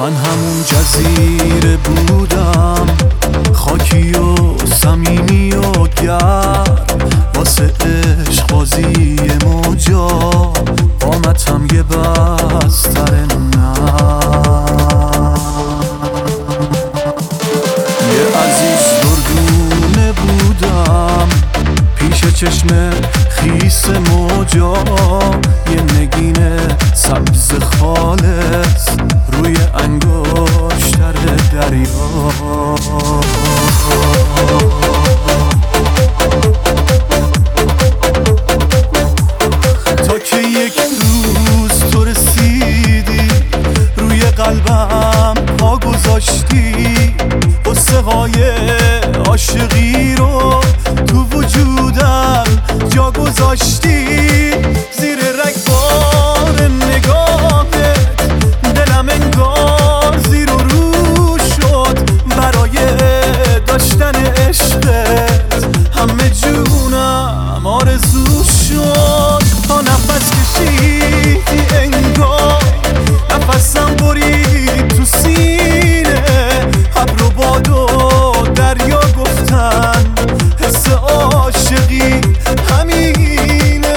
من همون جزیره بودم، خاکی و صمیمی و گرم، واسه عشق بازی موجا قامتم یه بستر نم. یه عزیز دردونه بودم پیش چشم خیس موجا، یه نگین سبز خالص روی انگشتر دریا. تا که یک روز تو رسیدی روی قلبم پا گذاشتی، قصه های عاشقی رو تو وجودم جا گذاشتی. زیر رگبار نگاهت دلم انگار زیر و رو شد برای داشتن عشقت، همه جونم آرزو شد. تا نفس کشیدی انگار نفسم برید تو سینه، ابر و باد و دریا گفتن حس عاشقی همینه.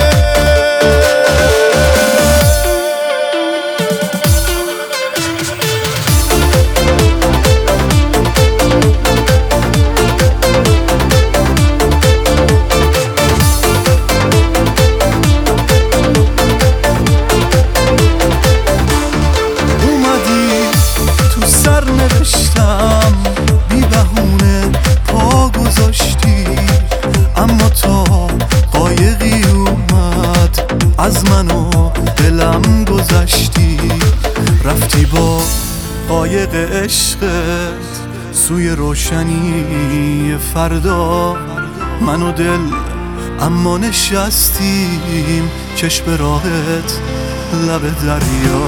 اومدی تو سر نوشتم بی بهونه پا گذاشتی، اما تا قایقی اومد از من و دلم گذشتی. رفتی با قایق عشقت سوی روشنی فردا، من و دل اما نشستیم چشم راهت لب دریا.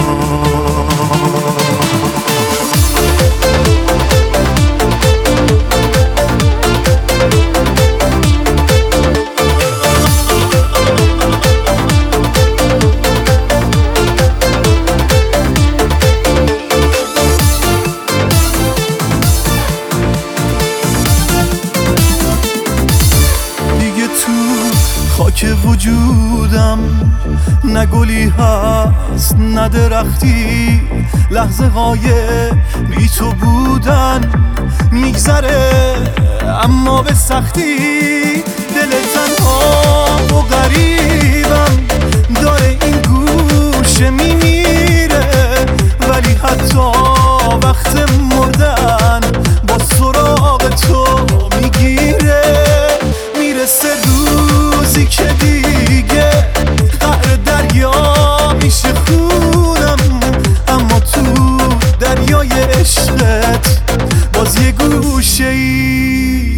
خاک وجودم نه گلی هست نه درختی، لحظه های بی تو بودن میگذره اما به سختی. دل تنها و غریبم داره این گوشه میمیره، ولی حتی وقت مردن با سراغ تو میگیره. میرسه روزی که دیگه قعر دریا میشه خونم، اما تو دریای عشقت باز یه گوشه ای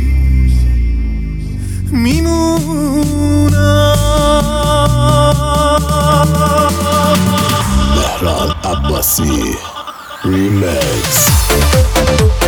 میمونم. مهران عباسی ریمیکس.